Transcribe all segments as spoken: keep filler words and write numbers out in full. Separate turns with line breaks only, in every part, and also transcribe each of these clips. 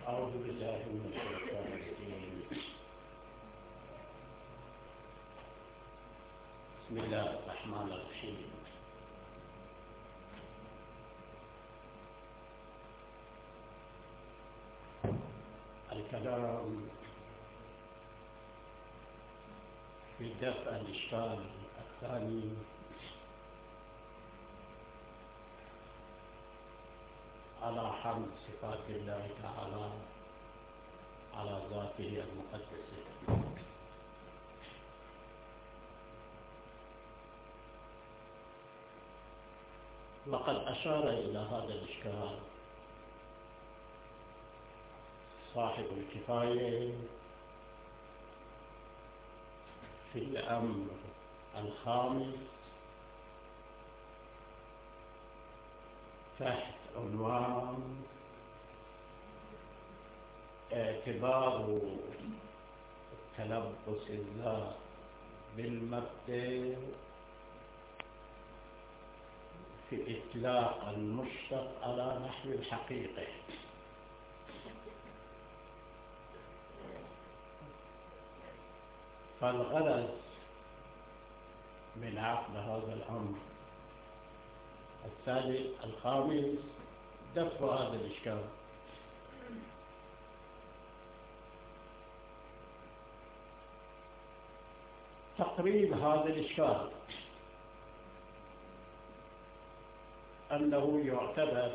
أعوذ بالله من الشيطان الرجيم. بسم الله الرحمن الرحيم. الكلام في دفع الإشكال الثاني على حمد صفات الله تعالى على ذاته المقدسة. وقد أشار إلى هذا الإشكال صاحب الكفاية في الأمر الخامس تحت عنوان اعتبار تلبس الذات بالمبدأ في إطلاق المشتق على نحو الحقيقة. فالغرض من عقد هذا الأمر الثالث الخامس دفع هذا الإشكال. تقريب هذا الإشكال أنه يعتبر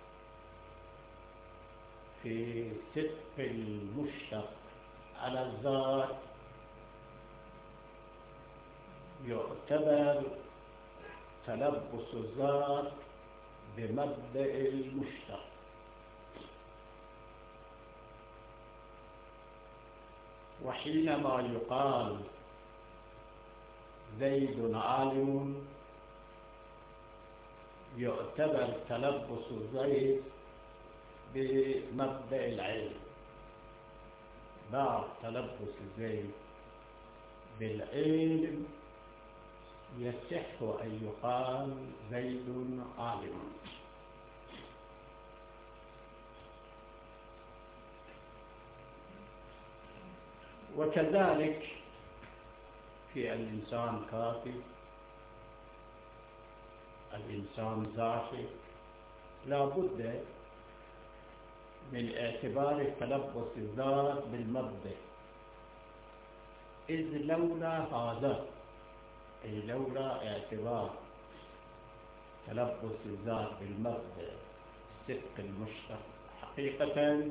في صدق المشتق على الذات يعتبر تلبس الذات بمبدأ المشتق. وحينما يقال زيد عالم يعتبر تلبس زيد بمبدأ العلم. بعد تلبس زيد بالعلم يصح أن يقال زيد عالم. وكذلك في الإنسان كاتب، الإنسان زاحف، لا بد من اعتبار تلبس الذات بالمبدأ، إذ لولا هذا أي لولا اعتبار تلبس الذات بالمبدأ صدق المشتق حقيقة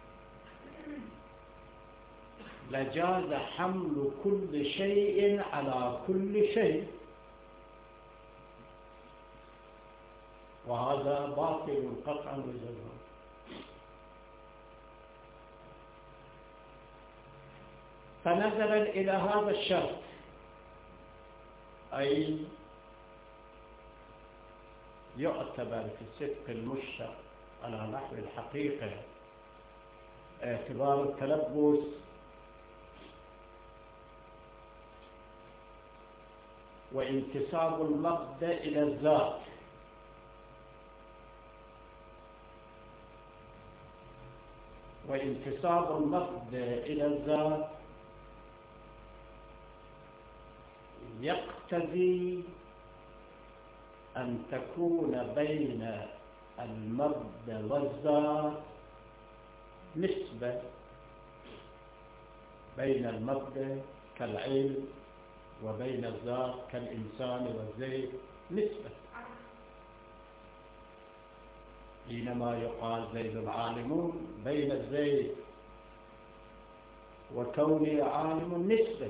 لجاز حمل كل شيء على كل شيء، وهذا باطل قطعا وجزما. فنظرا إلى هذا الشرط أي يعتبر في صدق المشتق على نحو الحقيقة اعتبار التلبس وانتساب المبدأ إلى الذات، وانتساب المبدأ إلى الذات يقتضي أن تكون بين المبدأ والذات نسبة، بين المبدأ كالعلم وبين الذات كالإنسان والزيت نسبة. حينما يقال زيد عالم بين الزيت وكوني عالم نسبة،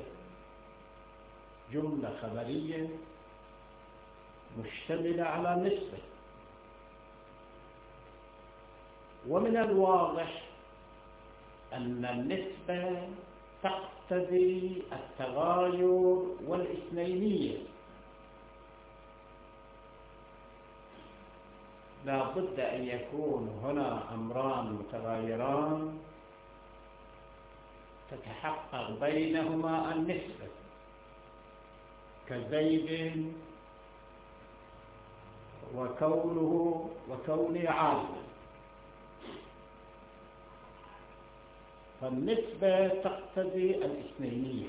جملة خبرية مشتملة على نسبة. ومن الواضح أن النسبة تقتضي التغاير والإثنينية. لا بد أن يكون هنا أمران متغايران تتحقق بينهما النسبة، كزيد وكونه وكونه عالما. فالنسبة تقتضي الاثنينية،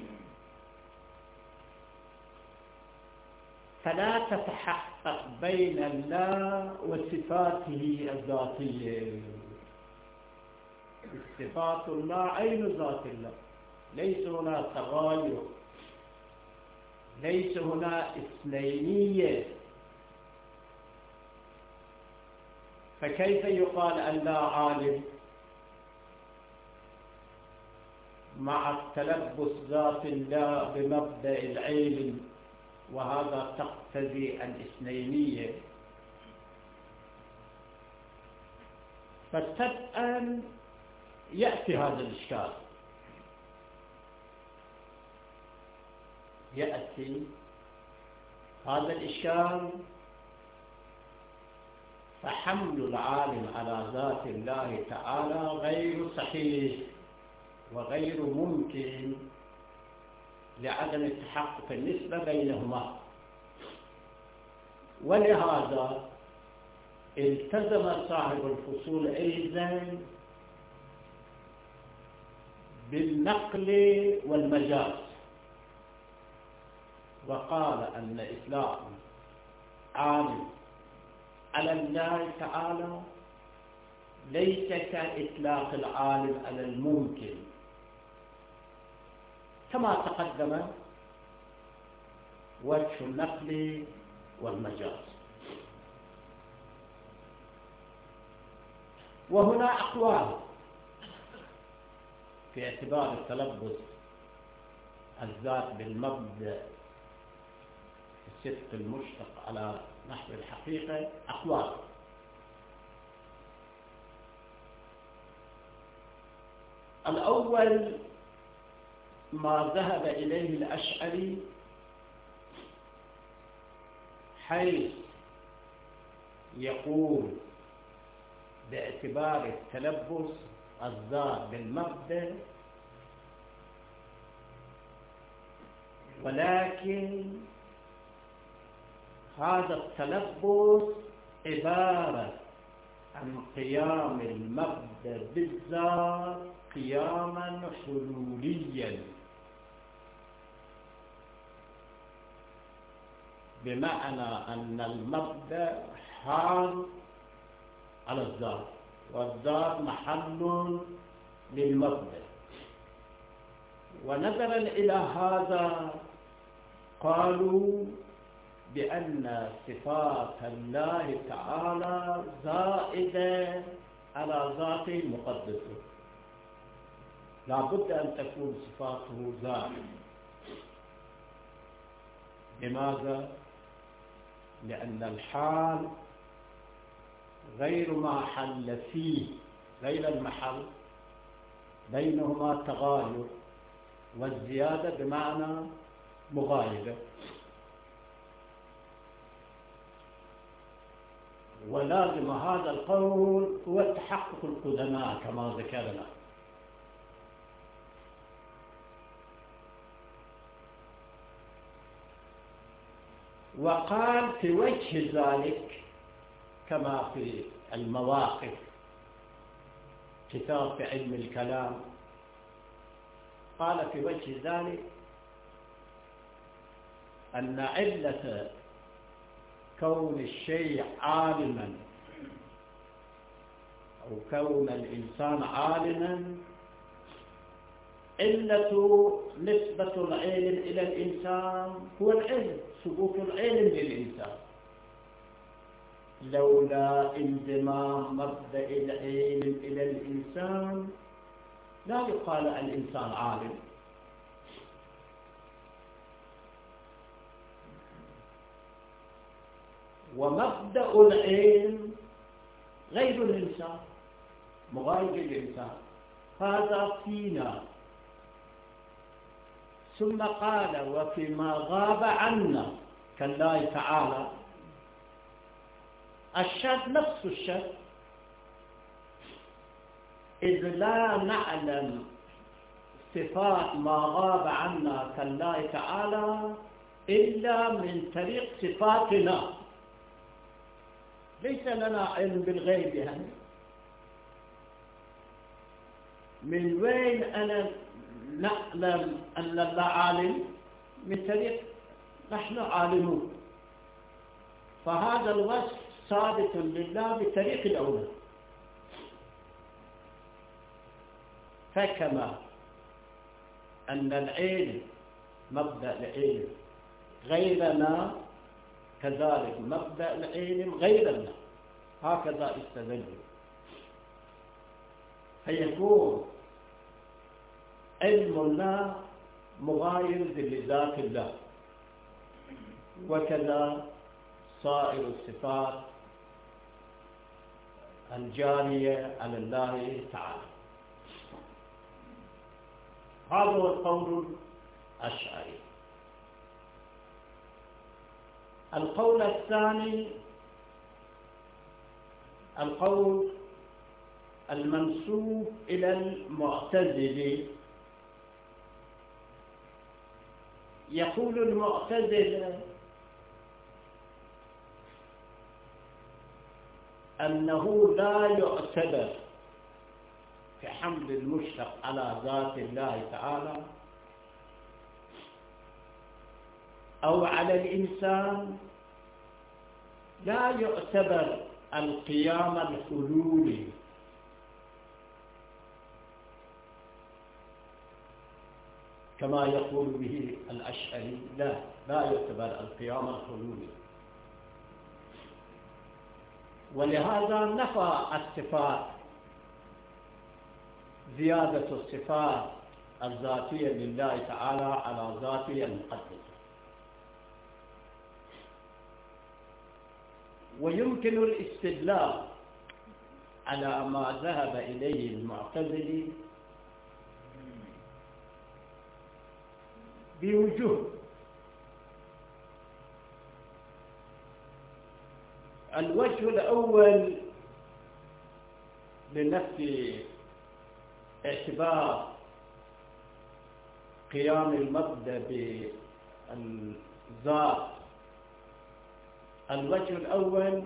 فلا تتحقق بين الله وصفاته الذاتية. صفات الله عين ذات الله، ليس هنا تغاير، ليس هنا اثنينية. فكيف يقال أن لا عالم مع التلبس ذات الله بمبدأ العلم، وهذا تقتضي الاثنينية؟ فابتدأ يأتي هذا الإشكال، يأتي هذا الإشكال فحمل العالم على ذات الله تعالى غير صحيح وغير ممكن لعدم التحقق النسبة بينهما. ولهذا التزم صاحب الفصول أيضا بالنقل والمجاز، وقال أن إطلاق عالم على الله تعالى ليس كإطلاق العالم على الممكن، كما تقدم وجه النقل والمجاز. وهنا أقوال في اعتبار التلبس الذات بالمبدأ الصدق المشتق على نحو الحقيقة، أقوال. الأول ما ذهب إليه الأشعري، حيث يقول باعتبار التلبس الذات بالمبدأ، ولكن هذا التلبس عبارة عن قيام المبدأ بالذات قياما حلوليا، بمعنى أن المبدأ حال على الذات والذات محل للمبدأ. ونظرا إلى هذا قالوا بأن صفات الله تعالى زائدة على ذاته المقدسة، لا بد أن تكون صفاته زائدة. لماذا؟ لأن الحال غير ما حل فيه، غير المحل، بينهما تغاير، والزيادة بمعنى مغايرة. ولازم هذا القول هو تحقق القدماء كما ذكرنا. وقال في وجه ذلك كما في المواقف، كتاب في علم الكلام، قال في وجه ذلك أن علة كون الشيء عالما أو كون الإنسان عالما علة نسبة العلم إلى الإنسان هو العلم، ثبوت العلم للإنسان. لولا انضمام مبدأ العلم إلى الإنسان لا يقال الإنسان عالم. ومبدأ العلم غير الإنسان، مغاير الإنسان، هذا فينا. ثم قال وفيما غاب عنا كالله تعالى، الشرط نفس الشرط، إذ لا نعلم صفات ما غاب عنا كالله تعالى إلا من طريق صفاتنا، ليس لنا علم بالغيب يعني. من وين أنا نعلم أن الله عالم؟ من طريق نحن عالمون، فهذا الوصف ثابت لله بطريق الأولى. فكما أن العلم مبدأ العلم غيرنا، كذلك مبدأ العلم غيرنا، هكذا استدلوا، فيكون علم الله مغاير لذات الله، وكذا سائر الصفات الجارية على الله تعالى. هذا هو القول الأشعري. القول الثاني القول المنسوب إلى المعتزلة. يقول المعتزلة أنه لا يعتبر في حمل المشتق على ذات الله تعالى أو على الإنسان، لا يعتبر القيام الحلولي كما يقول به الأشعري، لا لا يعتبر القيام الحلولي، ولهذا نفى الصفات، زيادة الصفات الذاتية لله تعالى على ذاته المقدسة. ويمكن الاستدلال على ما ذهب إليه المعتزلي بوجوه. الوجه الأول لنفي اعتبار قيام المبدأ بالذات، الوجه الأول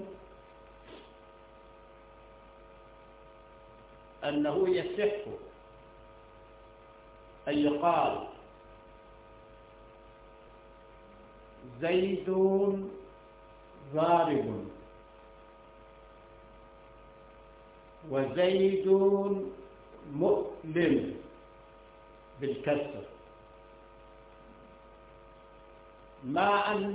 أنه يصح أن يقال زيد ضارب وزيد مؤلم بالكسر، مع أن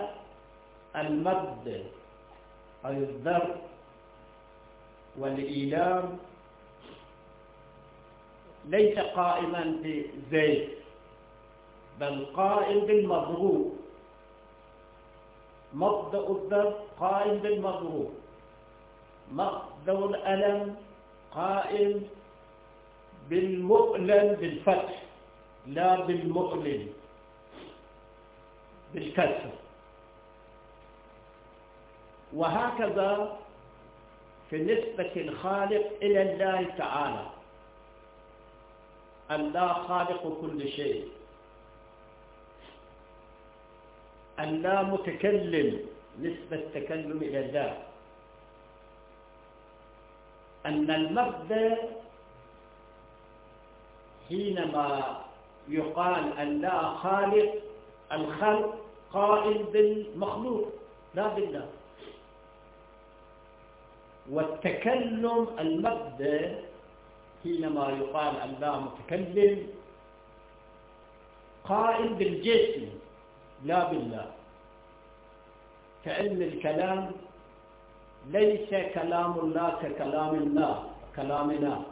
المد أو الضرب والإيلام ليس قائما بزيد، بل قائم بالمضروب. مبدأ الضرب قائم بالمضروب، مبدأ الألم قائم بالمؤلم بالفتح لا بالمؤلم بالكسر. وهكذا في نسبة الخالق إلى الله تعالى، الله خالق كل شيء، الله متكلم، نسبة التكلم إلى الله، أن المبدأ حينما يقال الله خالق، الخلق قائم بالمخلوق لا بالله، والتكلم المبدأ حينما يقال الله متكلم قائم بالجسم لا بالله، كأن الكلام ليس كلام الله ككلام الله كلامنا،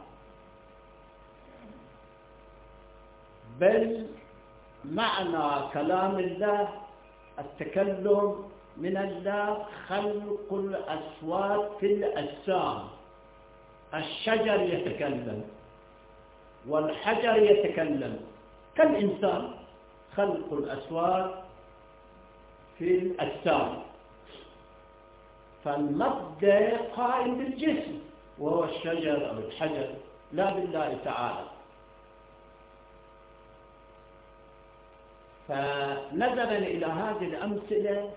بل معنى كلام الله التكلم من الله خلق الأصوات في الأجسام. الشجر يتكلم والحجر يتكلم كالإنسان، خلق الأصوات في الأجسام، فالمبدأ قائم بالجسم وهو الشجر أو الحجر لا بالله تعالى. فنظرا إلى هذه الأمثلة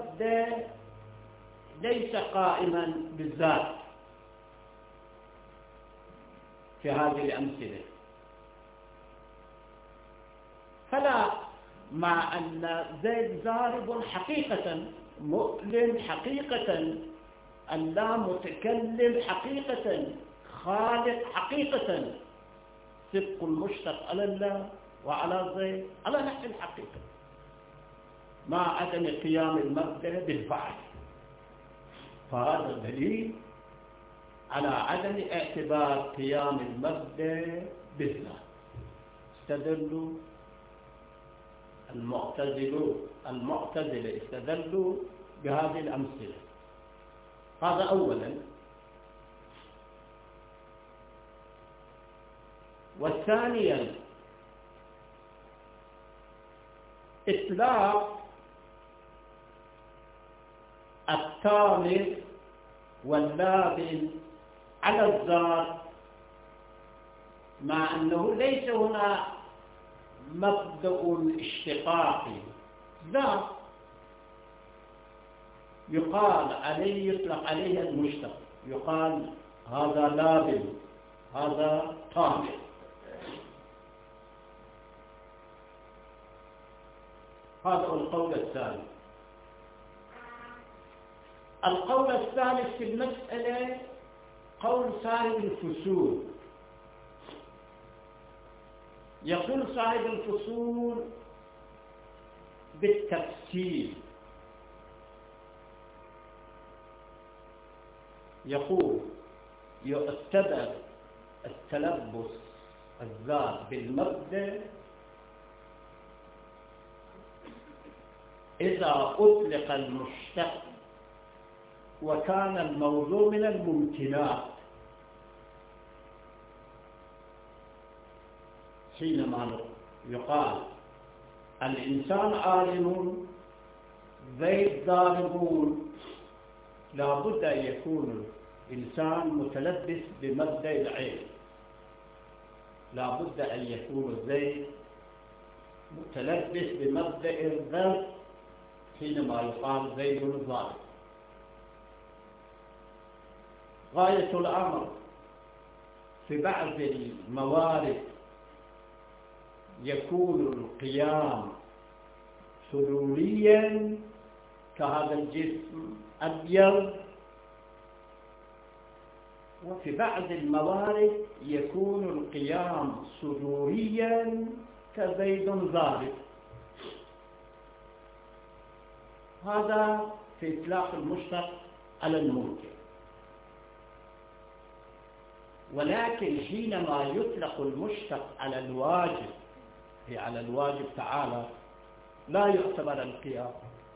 المبدأ ليس قائما بالذات، في هذه الأمثلة. فلا، مع أن زيد ضارب حقيقة، مؤلم حقيقة، اللا متكلم حقيقة، خالق حقيقة، سبق المشتق على الله وعلى زيد على نفس الحقيقة، مع عدم قيام المبدأ بالفعل. فهذا دليل على عدم اعتبار قيام المبدأ بالذات. استدلوا المعتزلون المعتزلة استدلوا بهذه الأمثلة. هذا أولا. والثانيا إطلاق التامر واللابن على الذات، مع أنه ليس هنا مبدأ اشتقاقي، ذات يقال عليه، يطلق عليه المشتق، يقال هذا لابن، هذا تامر. هذا القول الثاني. القول الثالث في المسألة قول صاحب الفصول. يقول صاحب الفصول بالتفسير، يقول يعتبر التلبس الذات بالمبدأ إذا أطلق المشتق وكان الموضوع من الممكنات، حينما يقال الإنسان عالم، زيد ضاربون، لا بد أن يكون الإنسان متلبس بمبدأ العلم، لا بد أن يكون زيد متلبس بمبدأ الذات حينما يقال زيد ضارب. غاية الأمر في بعض الموارد يكون القيام حلوليا كهذا الجسم أبيض، وفي بعض الموارد يكون القيام صدوريا كزيد ضارب. هذا في إطلاق المشتق على الممكن. ولكن حينما يطلق المشتق على الواجب، هي على الواجب تعالى، لا يعتبر القيام،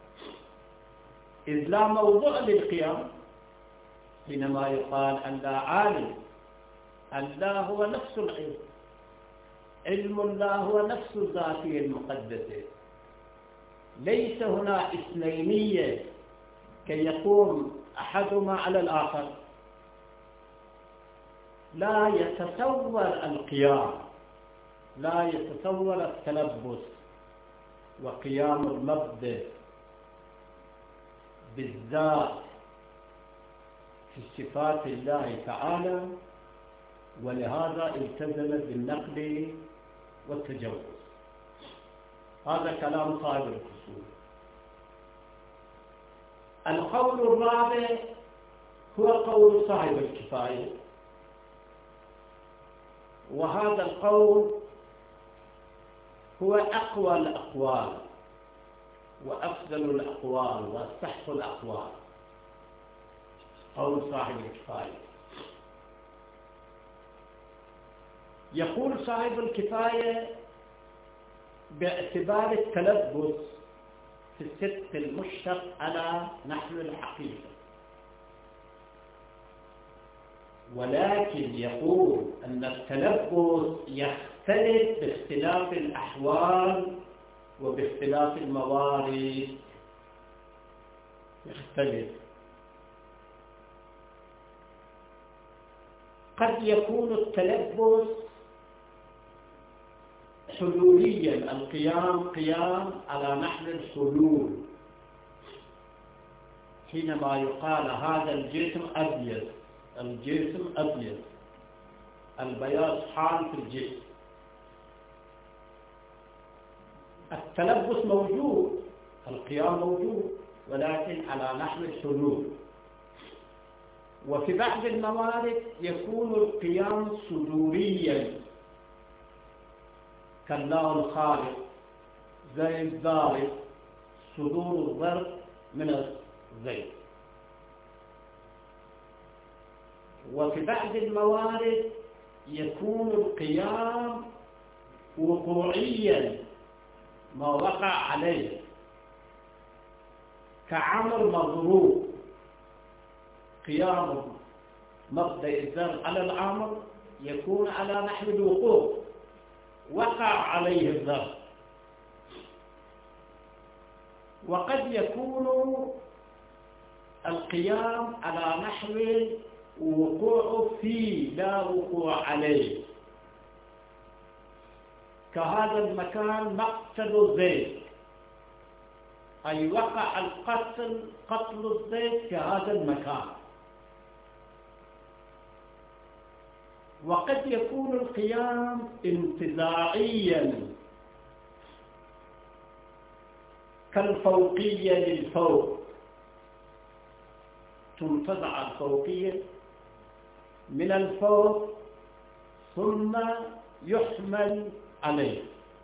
إذ لا موضوع للقيام. حينما يقال أن لا عالم، الله هو نفس العلم، علم الله هو نفس ذاته المقدسة، ليس هنا اثنينية كي يقوم أحدهما على الآخر. لا يتصور القيام، لا يتصور التلبس وقيام المبدأ بالذات في صفات الله تعالى، ولهذا التزم بالنقل والتجوز. هذا كلام صاحب الفصول. القول الرابع هو قول صاحب الكفاية، وهذا القول هو أقوى الأقوال وأفضل الأقوال وأصح الأقوال، قول صاحب الكفاية. يقول صاحب الكفاية باعتبار التلبس في الست المشتق على نحو الحقيقة، ولكن يقول أن التلبس يختلف باختلاف الأحوال وباختلاف الموارد، يختلف. قد يكون التلبس حلوليا، القيام قيام على نحو الحلول، حينما يقال هذا الجسم أبيض، الجسم أبيض، البياض حال في الجسم. التلبس موجود، القيام موجود، ولكن على نحو الحلول. وفي بعض الموارد يكون القيام صدوريا كالله الخالق، زي الضارب، صدور الضرب من الزيت. وفي بعض الموارد يكون القيام وقوعيا، ما وقع عليه كعمر مضروب، قيام مبدأ الضرب على العمر يكون على نحو الوقوع، وقع عليه الضرب. وقد يكون القيام على نحو وقوع فيه لا وقوع عليه، كهذا المكان مقتل زيد، أي وقع القتل قتل الزيد في هذا المكان. وقد يكون القيام انتزاعيا كالفوقية للفوق، تنتزع الفوقية من الفوق ثم يحمل عليه.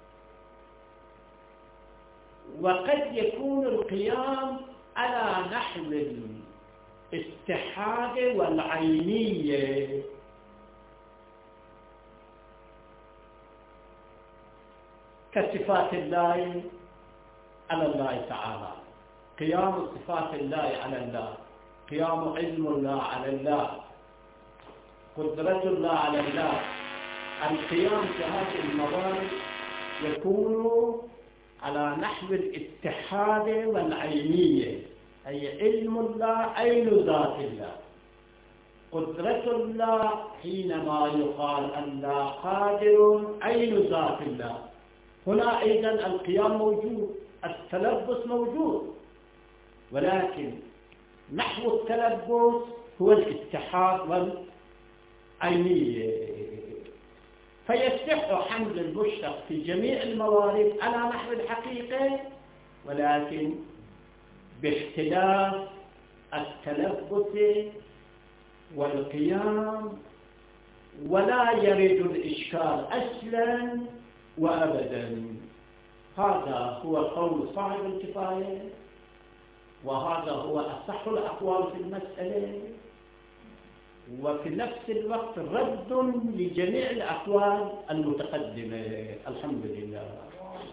وقد يكون القيام على نحو الاتحاد والعينية، كصفات الله على الله تعالى، قيام صفات الله على الله، قيام علم الله على الله، قدرة الله على الله. القيام في هذه الموارد يكون على نحو الاتحاد والعينية، أي علم الله عين ذات الله، قدرة الله حينما يقال الله قادر عين ذات الله. هنا أيضا القيام موجود، التلبس موجود، ولكن نحو التلبس هو الاتحاد والعينية. فيصح حمل المشتق في جميع الموارد على نحو الحقيقة، ولكن باختلاف التلبس والقيام، ولا يرد الإشكال أصلا وأبدا. هذا هو قول صاحب الكفاية، وهذا هو أصح الأقوال في المسألة، وفي نفس الوقت رد لجميع الأقوال المتقدمة. الحمد لله.